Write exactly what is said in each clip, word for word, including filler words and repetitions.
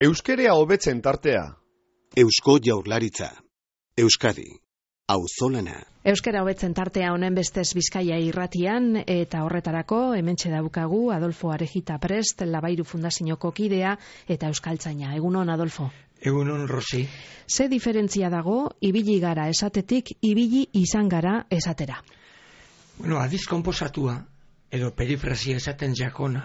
Euskerea hobetzen tartea. Eusko Jaurlaritza. Euskadi. Auzolana. Euskara hobetzen tartea honen bestez Bizkaia irratian, eta horretarako hementxe daukagu Adolfo Arejita Prest, Labairu Fundazioko kidea eta euskaltzaina. Egunon, Adolfo. Egunon, Rosi. Ze diferentzia dago ibili gara esatetik ibili izan gara esatera? Bueno, adiz konposatua, edo perifrasia esaten jakona,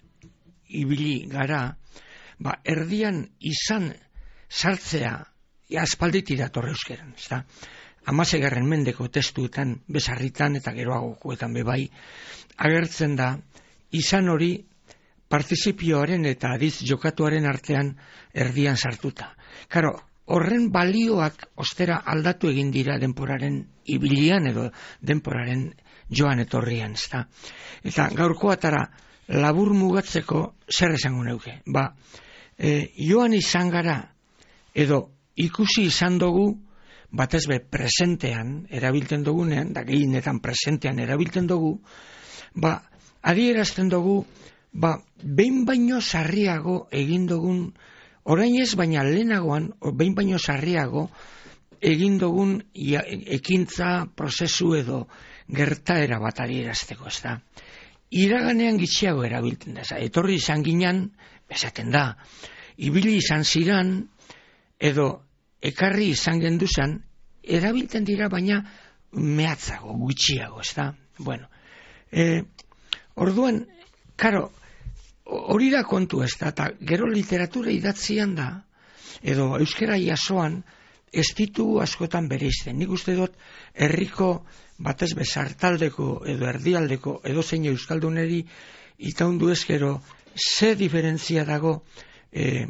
ibili gara, ba, erdian izan sartzea, aspalditik dator euskeran, ez da? Hamaseigarren mendeko testuetan, bezarritan eta geroagokoetan bebai, agertzen da, izan hori partizipioaren eta adiz jokatuaren artean erdian sartuta. Karo, horren balioak ostera aldatu egin dira denporaren ibilian edo denporaren joan etorrian, ez da? Eta gaurkoatara labur mugatzeko zer esango neuke. Ba, e, joan izan gara edo ikusi izan dugu, batez be presentean erabiltzen dugunean, da gehienetan presentean erabiltzen dugu, ba, adierazten dugu, ba, behin baino sarriago egin dugun, orain ez baina lehenagoan, behin baino sarriago egin dugun ia, ekintza, prozesu edo gertaera bat adierazteko, ez da. Iraganean gitxiago erabiltzen da, etorri izan ginen, esaten da, ibili izan ziran, edo ekarri izan genduzan, erabiltzen dira baina mehatzago, gutxiago, ez da? Bueno, e, orduan, karo, hori da kontu, ez da, eta gero literatura idatzian da, edo euskera jasoan, ez ditu askotan bereizten. Nik uste dut, herriko batez bezartaldeko edo erdialdeko edo zein euskalduneri itaundu ezkero, ze diferentzia dago e,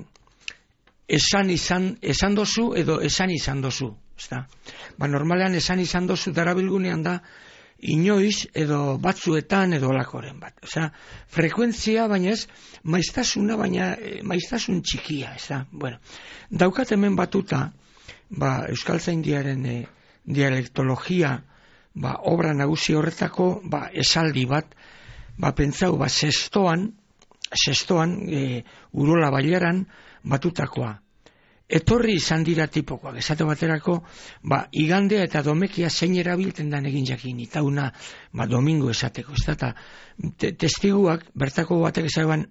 esan izan, esan dozu edo esan izan dozu, ezta? Ba, normalean esan izan dozu darabilgunean da inoiz edo batzuetan edo lakoren bat. Osea, frekuentzia baina ez, maiztasuna baina maiztasun txikia, ezta? Bueno, daukat hemen batuta, ba, euskaltzaindiaren e, dialektologia, ba, obra nagusi horretako, ba, esaldi bat, ba, pentsau, ba, sestoan, sestoan, e, Urola Bailaran, batutakoa. Etorri izan dira tipokoak, esate baterako, ba, igandea eta domekia zein erabiltzen dan egin jakin, eta una, ba, domingo esateko, ez da, eta te, testiguak, bertako batek esaban,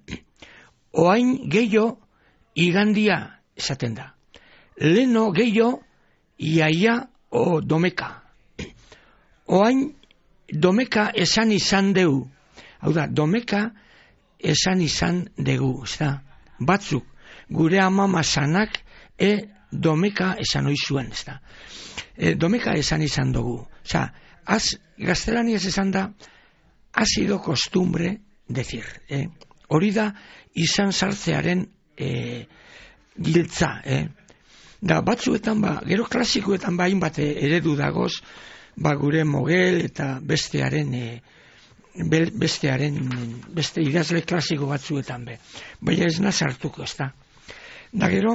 oain gehiago igandia esaten da. Leno gehiago iaia o domeka. Oain domeka esan izan deu. Hau da, domeka esan izan dugu, ez da, batzuk, gure amama sanak, e domeka esan oizuen, ez da. E, domeka esan izan dugu. Osa, az, gaztelaniaz esan da, ha sido costumbre decir. Eh? Hori da, izan sartzearen e, giltza. Eh? Da, batzuetan, ba, gero klasikoetan ba, hainbat eredu dagoz, ba, gure mogel eta bestearen, e, bestearen, beste idazle klasiko batzuetan be. Baina ez nazartuko, ez da. Da, gero,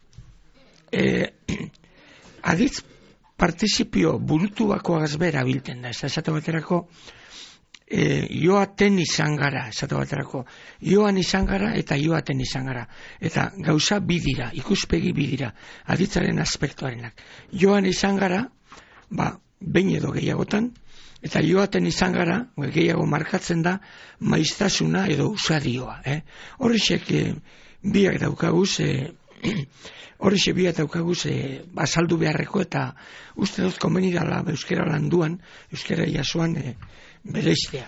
E, aditz partizipio burutuako gazbera bilten da, ez da, esate baterako e, joaten izan gara, esate baterako joan izan gara eta joaten izan gara, eta gauza bidira, ikuspegi bidira, aditzaren aspektuarenak. Joan izan gara, ba, behin edo gehiagotan, eta joaten izan gara, gehiago markatzen da, maiztasuna edo usadioa. Eh? Horrexek e, biak daukaguz, e, Horixe bi eta aukaguz e, azaldu beharreko eta uste dut konbenidala euskera landuan, euskera jasoan e, bereiztea.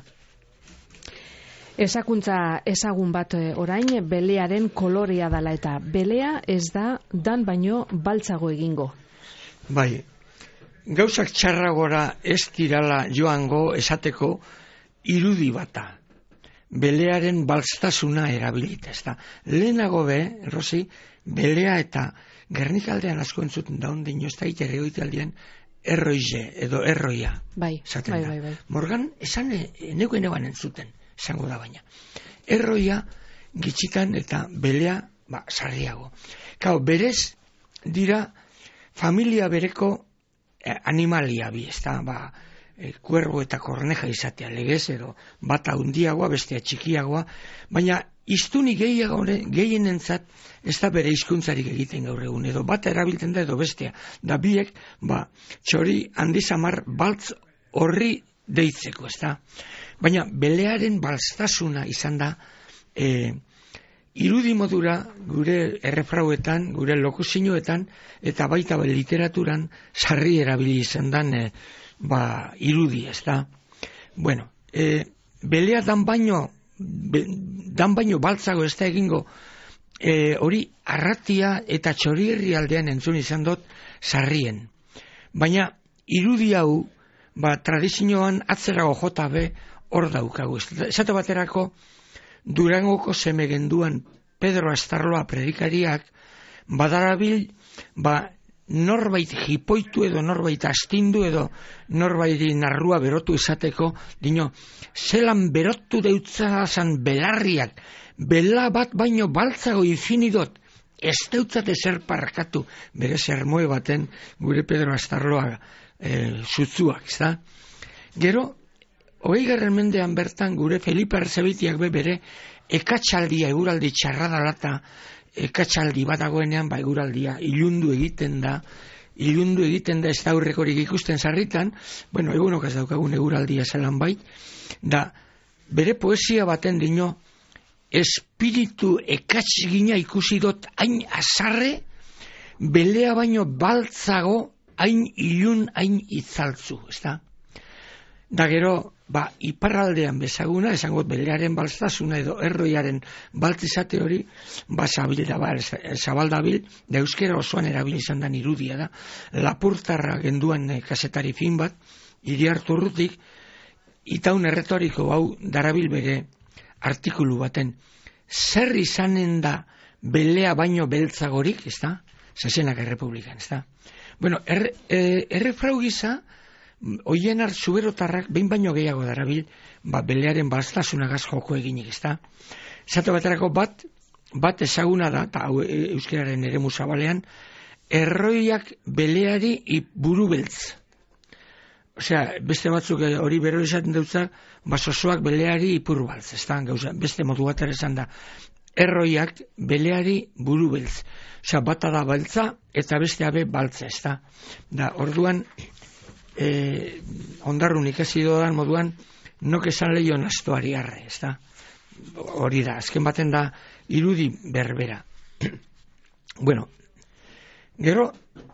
Ezakuntza ezagun bat orain, belearen kolorea dala eta belea ez da dan baino baltzago egingo. Bai, gauzak txarragora ez tirala joango esateko irudi bata. Belearen baltztasuna erabilita, ez da. Lehenago be, Rosi, belea eta Gernikaldean asko entzuten da ondin, ez da ite egoitealdian erroize edo erroia. Bai, bai, bai, bai. Morgan, esan neuken eban entzuten, esango da baina. Erroia gitxitan eta belea, ba, sarriago. Kau, berez dira familia bereko eh, animalia bi, ez da, ba, e, kuergo eta korneja izatea legez, edo bata handiagoa, bestea txikiagoa, baina hiztunik gehiago gehienentzat ez da bere hizkuntzarik egiten gaur egun, edo bata erabiltzen da edo bestea, da biek, ba, txori handizamar baltz horri deitzeko, ez da. Baina belearen balztasuna izan da, e, irudi modura gure errefrauetan, gure lokuzioetan, eta baita literaturan sarri erabili izan dan e, ba, irudi, ez da. Bueno, e, belea dan baino, be, dan baino baltzago ez da egingo, e, hori arratia eta txorierri aldean entzun izan dut sarrien. Baina irudi hau, ba, tradizioan atzerago jota be hor daukagu. Esate baterako, Durangoko seme genduan Pedro Astarloa predikariak badarabil, ba, norbait jipoitu edo norbait astindu edo norbait narrua berotu izateko, dino, zelan berotu deutzazan belarriak, bela bat baino baltzago infinidot, ez deutzate zer parkatu, bere sermoe baten gure Pedro Astarloa e, zutzuak, ez da? Gero, hogei garren mendean bertan gure Felipe Arzebitiak be bere ekatxaldia, eguraldi txarradalata, ekatxaldi bat dagoenean, ba eguraldia ilundu egiten da, ilundu egiten da ez da aurrekorik ikusten sarritan, bueno, egunok ez daukagun eguraldia zelan bait, da bere poesia baten dino, espiritu ekatxgina ikusi dut hain azarre, belea baino baltzago, hain ilun, hain itzaltzu, ez da? Da gero, ba, iparraldean bezaguna, esangot belearen balztasuna edo erroiaren baltzizate hori, ba, zabilda, ba, zabaldabil, da euskera osoan erabil izan dan irudia da. Lapurtarra genduan eh, kasetari fin bat, Iriarte Urrutik, itaun erretoriko hau darabil bere artikulu baten. Zer izanen da belea baino beltzagorik, ez da? Zezenak errepublikan, ez da? Bueno, er, eh, errefrau gisa, oien hartzuberotarrak behin baino gehiago darabil, ba, belearen balztasunagaz joko eginik, ez da? Zato baterako bat, bat ezaguna da, eta hau euskararen eremu zabalean, erroiak beleari buru beltz. Osea, beste batzuk hori bero esaten dutza, basosoak beleari ipur baltz, ez da? Gauza, beste modu bat esan da, erroiak beleari buru beltz. Osea, bata da baltza, eta beste abe baltza, ez da? Da, orduan, Eh, ondarrun ikasi dodan moduan nok esan lehion astoari arre, ez da? Hori da, azken baten da irudi berbera. Bueno, gero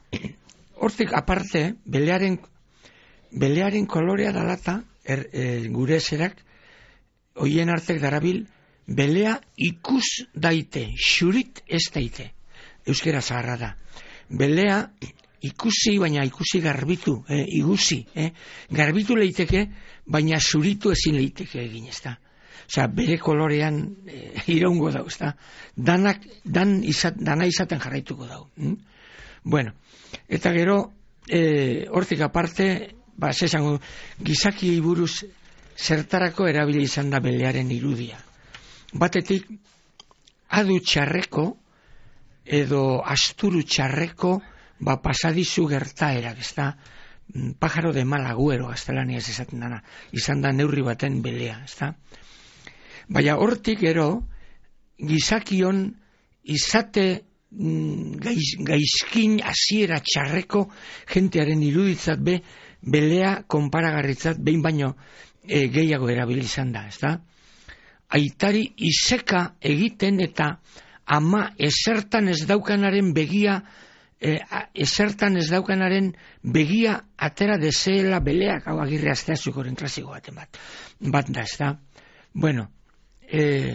hortik aparte belearen belearen kolorea dalata er, er, gure eserak hoien artek darabil belea ikus daite, xurit ez daite, euskera zaharra da. Belea ikusi, baina ikusi garbitu, eh, igusi, eh? Garbitu leiteke, baina zuritu ezin leiteke egin, ez da. Osea, bere kolorean eh, iraungo dau, ez da. Danak, dan izat, dana izaten jarraituko dau. Hm? Bueno, eta gero, eh, hortik aparte, ba, zesango, gizaki buruz zertarako erabili izan da belearen irudia. Batetik, adu txarreko, edo asturu txarreko, ba, pasadizu gertaerak, ez da, pajaro de mal agüero, gaztelaniaz esaten dana, izan da neurri baten belea, ez da. Baina hortik ero, gizakion izate gaiz, gaizkin hasiera txarreko jentearen iruditzat be, belea konparagarritzat behin baino e, gehiago erabili izan da, ez da. Aitari iseka egiten eta ama esertan ez daukanaren begia, E, esertan ez daukanaren begia atera deseela beleak, hau Agirre Asteazukoren klasiko baten bat. Bat da, ez da. Bueno, e,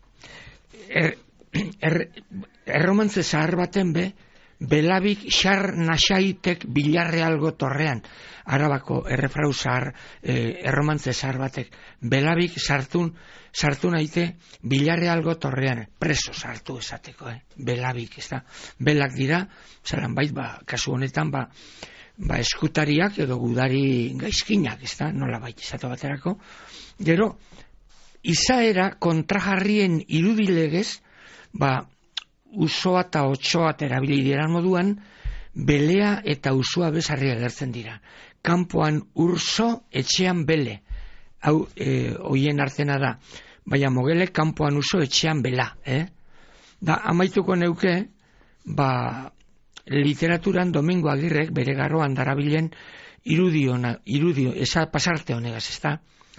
er, er, erromantze zahar baten be, belabik xar nasaitek bilarre algo torrean. Arabako errefrau zahar, e, erromantze zahar batek. Belabik sartun, sartu naite bilarre algo torrean, preso sartu esateko, eh? Belabik, ez da. Belak dira, zalan bait, ba, kasu honetan, ba, ba, eskutariak edo gudari gaizkinak, ez da, nola bait, izate baterako. Gero, izaera kontrajarrien irudilegez, ba, usoa eta otsoa erabili diran moduan, belea eta usua bezarri agertzen dira. kanpoan urso, etxean bele. Hau, e, oien artena da. Baina mogelek kanpoan uso, etxean bela. Eh? Da, amaituko neuke, ba, literaturan Domingo Agirrek bere garroan darabilen irudio, irudio, esa pasarte honegaz, ezta?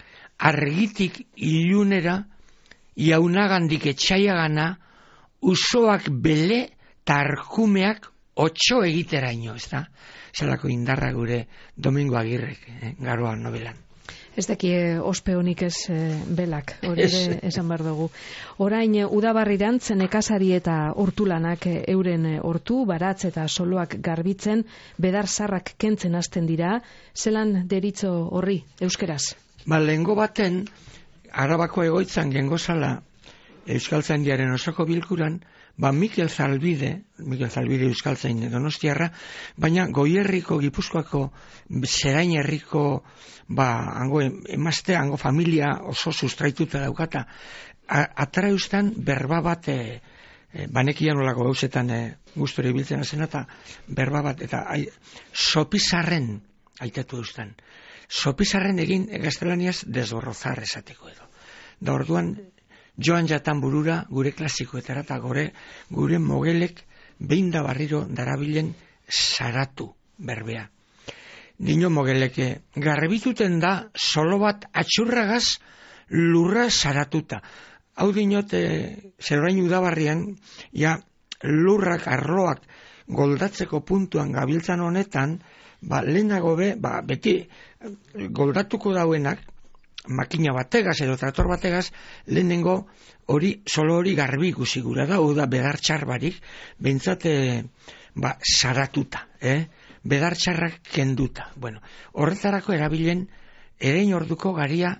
Argitik ilunera, jaunagandik etxaiagana, usoak bele, tarkumeak otxo egiteraino, ezta? Zelako indarra gure Domingo Agirrek, eh, garroan novelan. Ez daki ospe honik ez e, belak, hori ere esan behar dugu. Orain udabarrirantz nekazari eta hortulanak e, euren e, hortu, baratz eta soloak garbitzen, bedar zarrak kentzen hasten dira, zelan deritzo horri, euskeraz? Ba, lehengo baten, Arabako egoitzan gengozala Euskaltzaindiaren osoko bilkuran, ba Mikel Zalbide, Mikel Zalbide Euskaltzain Donostiarra, baina Goierriko, Gipuzkoako, Zerain herriko, ba, hango emazte, hango familia oso sustraituta daukata, atara eustan berba bat, e, e, banekian olako gauzetan e, gusture ibiltzen azena, eta berba bat, eta ai, sopizarren, aitatu eustan, sopizarren egin gaztelaniaz desborrozar esateko edo. Da orduan, joan jatan burura gure klasikoetara eta gure, gure mogelek behin da barriro darabilen saratu berbea. Dino mogeleke, garbituten da solo bat atxurragaz lurra saratuta. Hau dinote, zerain udabarrian, ja lurrak, arloak goldatzeko puntuan gabiltzan honetan, ba, lehenago be, ba, beti goldatuko dauenak, makina bategaz edo trator bategaz, lehenengo hori, solo hori garbi ikusi gura da, oda bedartxar barik, bentsate, ba, saratuta, eh? Bedartxarrak kenduta. Bueno, horretarako erabilen, erein orduko garia,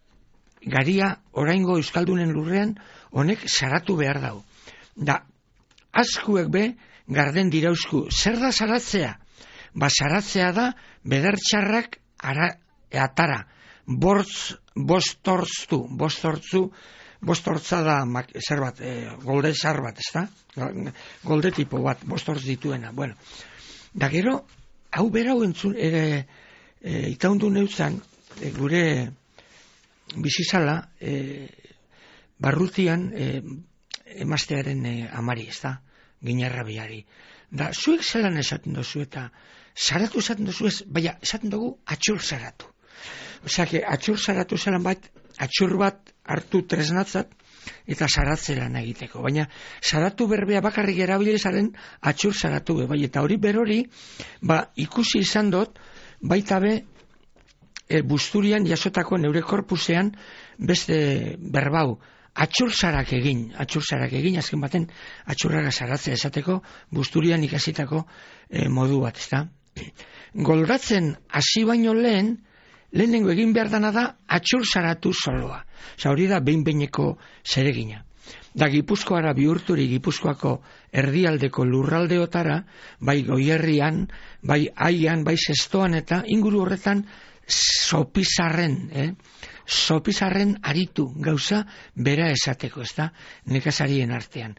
garia oraingo euskaldunen lurrean, honek saratu behar dau. Da, askuek be, garden dirauzku, zer da saratzea? Ba, saratzea da, bedartxarrak ara, atara, bortz, bostorztu, bostortzu, bostortza da, mak, zer bat, e, golde zar bat, ez da? Golde tipo bat, bostortz dituena, bueno. Da gero, hau berau entzun, ere, e, itaundu neutzan, e, gure bizizala, e, barrutian, e, emaztearen e, amari, ez da? Ginerra biari. Da, zuek zelan esaten dozu eta saratu esaten dozu ez, baina esaten dugu atxur saratu. Osea, que atxur saratu zelan bat, atxur bat hartu tresnatzat, eta saratzelan egiteko. Baina saratu berbea bakarrik erabilizaren atxur saratu be. Bai, eta hori berori, ba, ikusi izan dut, baita be, e, busturian jasotako neure korpusean beste berbau, atxur sarak egin, atxur sarak egin, azken baten atxurraga saratzea esateko, busturian ikasitako e, modu bat, ezta? Goldatzen hasi baino lehen, lehenengo egin behar dana da atxur saratu soloa. Osa, hori da behin-behineko zeregina. Da Gipuzkoara bihurturi Gipuzkoako erdialdeko lurraldeotara, bai Goierrian, bai Aian, bai Zestoan eta inguru horretan sopizarren, eh? Sopizarren aritu gauza bera esateko, ez da, nekazarien artean.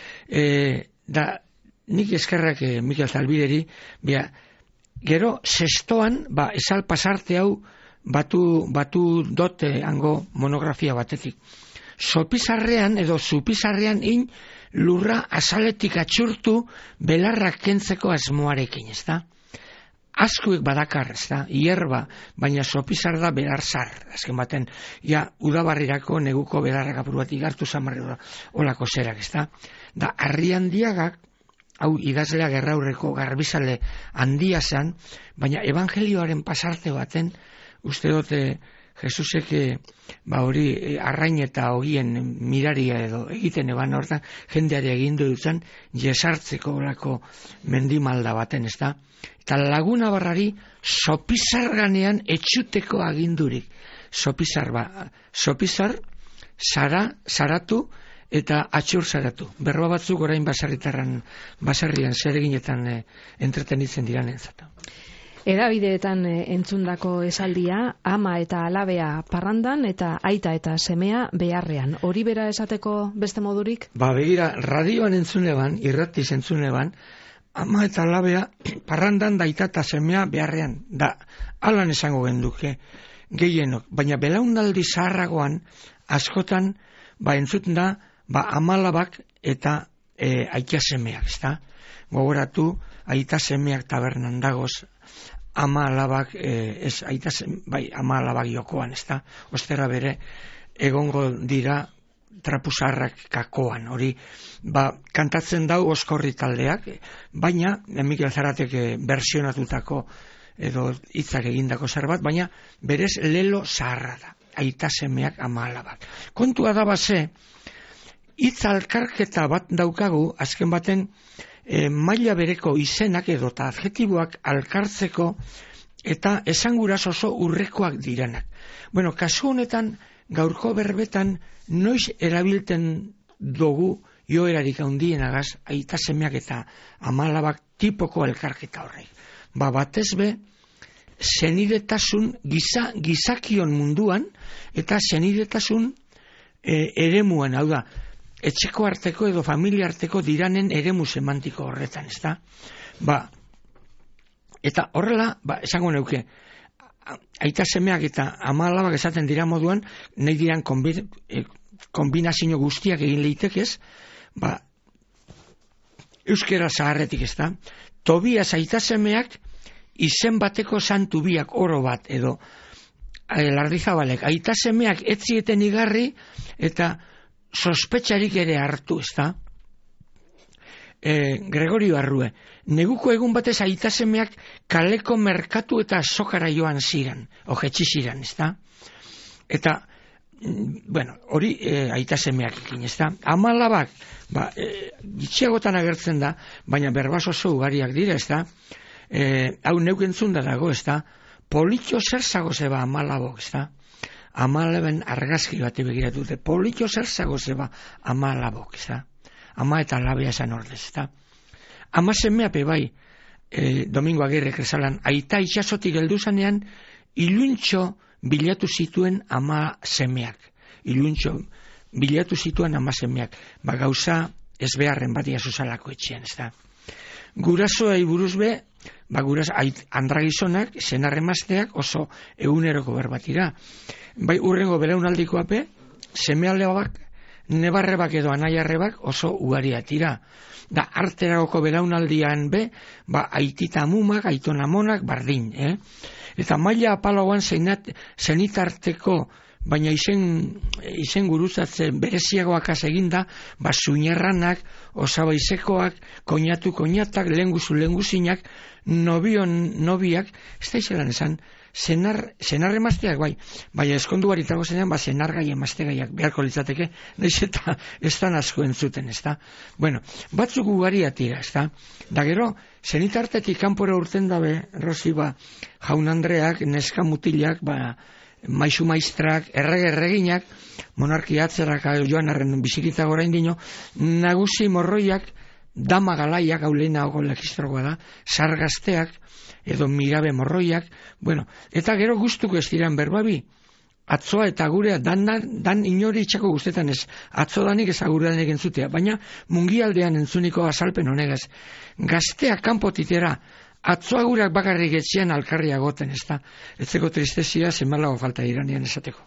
E, da, nik eskerrak eh, Mikel Zalbideri, bea, gero Zestoan, ba, esal pasarte hau batu, batu dote hango monografia batetik. Sopizarrean edo supizarrean in lurra azaletik atxurtu belarrak kentzeko asmoarekin, ez da? Askuek badakar, ez da? Hierba, baina sopizar da belarzar, azken baten, ja, udabarrirako neguko belarrak apur bat igartu zamarri olako zerak, ez da? Da, harri handiagak, hau idazlea gerraurreko garbizale handia zen, baina evangelioaren pasarte baten, uste dute Jesusek ba hori arrain eta ogien miraria edo egiten eban hortan jendeari egindu dutzen jesartzeko olako mendimalda baten, ez da? Eta laguna barrari sopizar ganean etxuteko agindurik. Sopizar ba, sopizar, sara, saratu eta atxur saratu. Berroa batzuk orain basarritarran, basarrian zereginetan e, entretenitzen diranen zata. Edabideetan entzundako esaldia, ama eta alabea parrandan eta aita eta semea beharrean. Hori bera esateko beste modurik? Ba begira, radioan entzuneban, irratiz entzuneban, ama eta alabea parrandan daita eta semea beharrean, da, alan esango genduke gehienok, baina belaunaldi zaharragoan askotan, ba entzuten da, ba amalabak eta e, aita semeak, ezta? Gogoratu, aita semeak tabernan dagoz, ama alabak, e, ez, aita sem, bai, ama alabak jokoan, ezta? Ostera bere, egongo dira trapuzarrak kakoan, hori, ba, kantatzen dau oskorri taldeak, baina, Mikel Zaratek versionatutako edo hitzak egindako zerbait, baina berez lelo zaharra da, aita semeak ama alabak. Kontua da base, hitz alkarketa bat daukagu, azken baten, e, maila bereko izenak edo eta adjetiboak alkartzeko eta esanguraz oso urrekoak diranak. Bueno, kasu honetan, gaurko berbetan, noiz erabilten dugu joerarik handienagaz aita semeak eta ama alabak tipoko elkarketa horrek. Ba batez be, senidetasun giza, gizakion munduan eta senidetasun e, eremuan, hau da, etxeko arteko edo familia arteko diranen eremu semantiko horretan, ezta? Ba, eta horrela, ba, esango neuke, aita semeak eta ama alabak esaten dira moduan, nahi diran konbi, e, kombinazio guztiak egin leitekez, ba, euskera zaharretik, ezta? Tobias aita semeak izen bateko santu biak oro bat, edo Lardizabalek, aita semeak etzieten igarri eta sospetxarik ere hartu, ezta? E, Gregorio Arrue, neguko egun batez aita semeak kaleko merkatu eta sokara joan ziren, ojetxi ziren, ezta? Eta, bueno, hori e, aita semeak ikin, ezta? Ama alabak, ba, e, gitxiagotan agertzen da, baina berbaz oso ugariak dira, ezta? E, hau neuk entzun da dago, ezta? Politxo zer zago zeba ama alabok, ezta? Ama alaben argazki bati begiratute, politxo zer zago zeba ama alabok, ezta? Ama eta alabea esan ordez, ezta? Ama semeape bai, e, Domingo Agirrek esalan, aita itxasotik heldu zanean, iluntxo bilatu zituen ama semeak. Iluntxo bilatu zituen ama semeak. Ba gauza ez beharren bat iazuzalako etxean, ezta? Gurasoei buruz be, ba guras andragizonak, senarremazteak oso eguneroko berbatira. Bai urrengo belaunaldikoape, semealebak, nebarrebak edo anaiarrebak oso ugaria tira. Da arteragoko belaunaldian be, ba aitita amumak, aitona monak, bardin, eh? Eta maila apaloan zenitarteko, baina izen, izen guruzatze bereziagoak eginda, ba suñerranak, osabaizekoak, koñatu koñatak, lenguzu lenguzinak, nobion nobiak, ez da izelan esan, senar, senar emazteak, bai, bai eskondu baritago zenean, ba senar gai emaztegaiak beharko litzateke, naiz eta ez da asko entzuten, ez da. Bueno, batzuk ugaria tira, ez da. Da gero, zenitartetik kanpora urten dabe, Rosi, ba, jaun Andreak, neska mutilak, ba, maizu maistrak, errege erreginak, monarkia atzerak joan arren bizikita gorain dino, nagusi morroiak, dama galaiak, hau lehenago legistrogoa da, sargazteak, edo mirabe morroiak, bueno, eta gero gustuko ez diran berbabi, atzoa eta gurea, dan, dan inori itxako guztetan ez, atzo danik ez agurean egin zutea, baina mungialdean entzuniko azalpen honegaz, gazteak kanpotitera, atzoagurak bakarrik etxean alkarria goten, ez da, etzeko tristezia zemalago falta iranian esateko.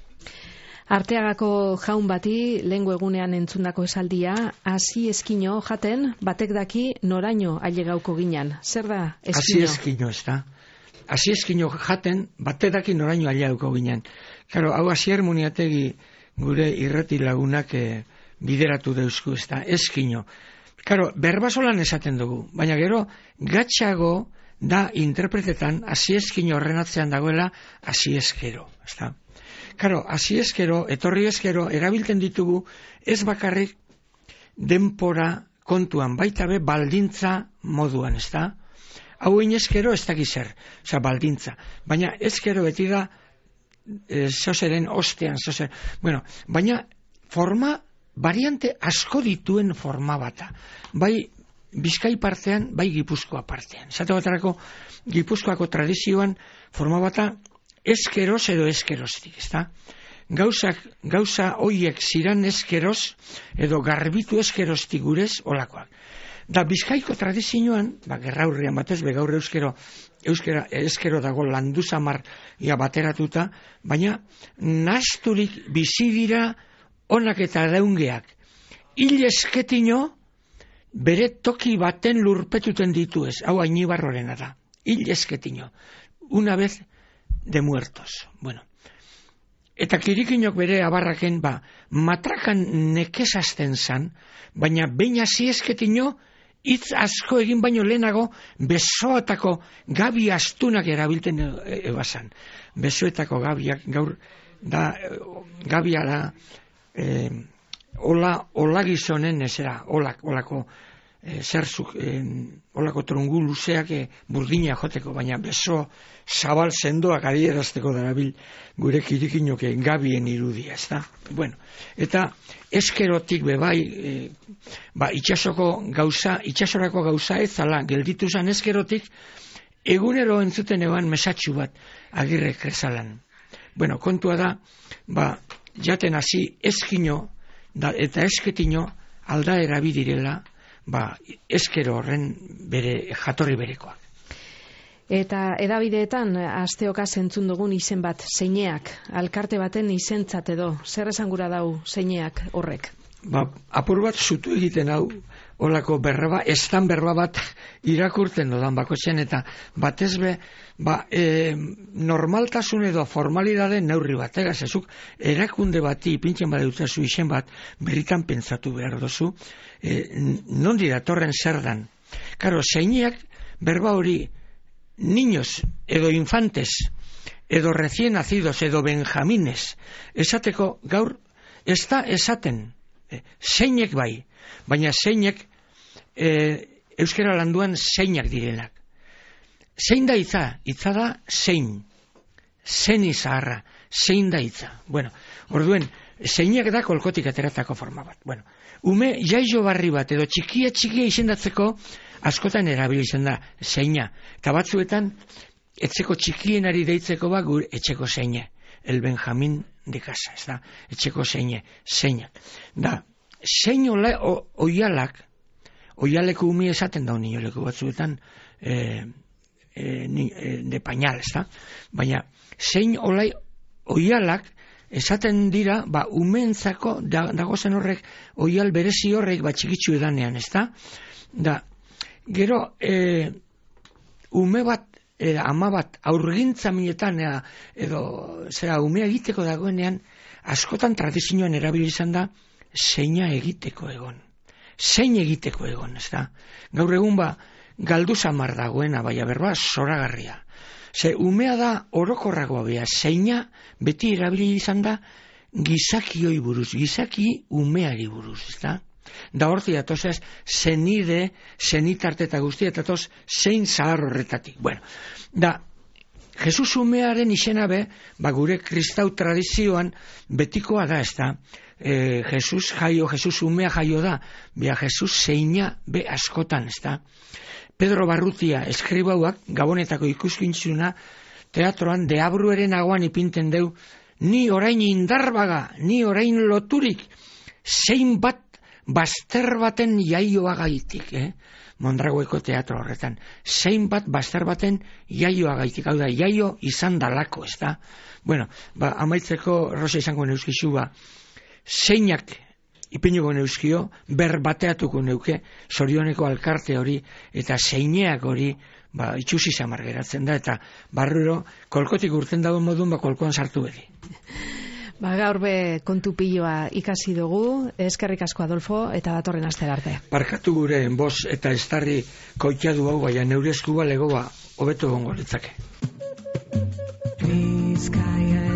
Arteagako jaun bati, lehengo egunean entzundako esaldia, hasi eskino jaten, batek daki noraino ailegauko ginan. Zer da eskino? Hasi eskino, ez da. Hasi eskino jaten, batek daki noraino ailegauko ginan. Karo, hau Asier Muniategi gure irrati lagunak eh, bideratu deusku, ez da, eskino. Karo, berbasolan esaten dugu, baina gero gatxago da interpretetan hasi eskino horren atzean dagoela hasi eskero, ez da. Karo, hasi eskero, etorri eskero, erabiltzen ditugu ez bakarrik denpora kontuan, baita be baldintza moduan, ez da. Hau eskero ez dakiz zer, oza, baldintza. Baina eskero beti da e, zozeren ostean, zozer. Bueno, baina forma variante asko dituen forma bata. Bai Bizkai partean, bai Gipuzkoa partean. Zate batarako Gipuzkoako tradizioan forma bata eskeroz edo eskeroztik, ezta? Gauzak, gauza hoiek ziran eskeroz edo garbitu eskeroztik gurez olakoak. Da Bizkaiko tradizioan, ba, gerraurrian batez, be gaur euskero, euskera, eskero dago landu samar ia bateratuta, baina nasturik bizi dira onak eta daungeak. Hil esketino bere toki baten lurpetuten ditu ez, hau Ainibarrorena da. Hil esketino. Una vez de muertos. Bueno. Eta Kirikinok bere abarraken, ba, matrakan nekezazten zan, baina behin hasi esketino, hitz asko egin baino lehenago besoetako gabi astunak erabilten ebazan. Besoetako gabiak gaur da gabia da eh, ola ola gizonen esera, olak olako eh, zerzuk eh, olako trungu luzeak eh, burdina joteko, baina beso zabal sendoak adierazteko darabil gure Kirikinoke gabien irudia, ezta? Bueno, eta eskerotik bebai e, ba, itxasoko gauza, itxasorako gauza ez zala, gelditu zan eskerotik egunero entzuten eban mesatxu bat Agirre Kresalan. Bueno, kontua da, ba, jaten hasi eskino da, eta esketino aldaera bidirela, ba, eskero horren bere jatorri berekoak. Eta edabideetan asteoka zentzun dugun izen bat, zeineak, alkarte baten izentzat edo, zer esan gura dau zeineak horrek? Ba, apur bat zutu egiten hau, olako berba, estan berba bat irakurten dodan bakotxean, eta batez be, ba, e, normaltasun edo formalidade neurri bat, egaz, ezuk, erakunde bati, ipintzen badeutzen zu izen bat, berritan pentsatu behar dozu, e, non dira torren zer dan. Karo, zeineak berba hori, niños edo infantes edo recién nacidos edo benjamines esateko gaur ez da esaten e, zeinek bai, baina zeinek e, euskera landuan zeinak direnak. Zein da hitza? Hitza da zein, zen izaharra, zein da hitza. Bueno, orduen zeinak da kolkotik ateratako forma bat. Bueno, ume jaio barri bat edo txikia txikia izendatzeko askotan erabilitzen da zeina, eta batzuetan etxeko txikienari deitzeko ba gure etxeko zeine, el Benjamin de casa, ez da, etxeko zeine, zeinak. Da, zein ola, o, oialak, oialeko umi esaten da nioleko batzuetan e, e, de pañal, ez da, baina zein olai oialak esaten dira, ba, umentzako da, dagozen horrek, oial berezi horrek, ba, txikitsu edanean, ez da, da, gero, e, ume bat, e, ama bat, aurgintza minetan, e, edo, zera, umea egiteko dagoenean, askotan tradizioan erabilizan da, zeina egiteko egon. Zein egiteko egon, ez da. Gaur egun ba, galdu samar dagoena, baina berba, zoragarria. Ze, umea da orokorragoa bea, zeina beti erabili izan da, gizakioi buruz, gizaki umeari buruz, ez da. Da horti atozaz, zenide, zenitarte eta guztia, eta atoz, zein zahar horretatik. Bueno, da, Jesus umearen izena be, ba gure kristau tradizioan betikoa da, ez da. E, Jesus jaio, Jesus umea jaio da, bea Jesus zeina be askotan, ez da. Pedro Barrutia eskribauak, Gabonetako ikuskintzuna, teatroan deabrueren aguan ipinten deu, ni orain indarbaga, ni orain loturik, zein bat bazter baten jaioagaitik, eh? Mondragoeko teatro horretan. Zein bat bazter baten jaioagaitik, hau da, jaio izan dalako, ez da? Bueno, ba, amaitzeko rosa izango neuskizu, ba, zeinak ipinuko neuzkio, ber bateatuko neuke, zorioneko alkarte hori, eta zeineak hori, ba, itxusi zamar geratzen da, eta barruro, kolkotik urten dago modun, ba, kolkoan sartu bedi. Ba, gaur be kontu piloa ikasi dugu, eskerrik asko Adolfo, eta datorren astera arte. Barkatu gure boz eta estarri koitadu hau, baina neure eskuba legoa hobeto gongo litzake. Bizkaia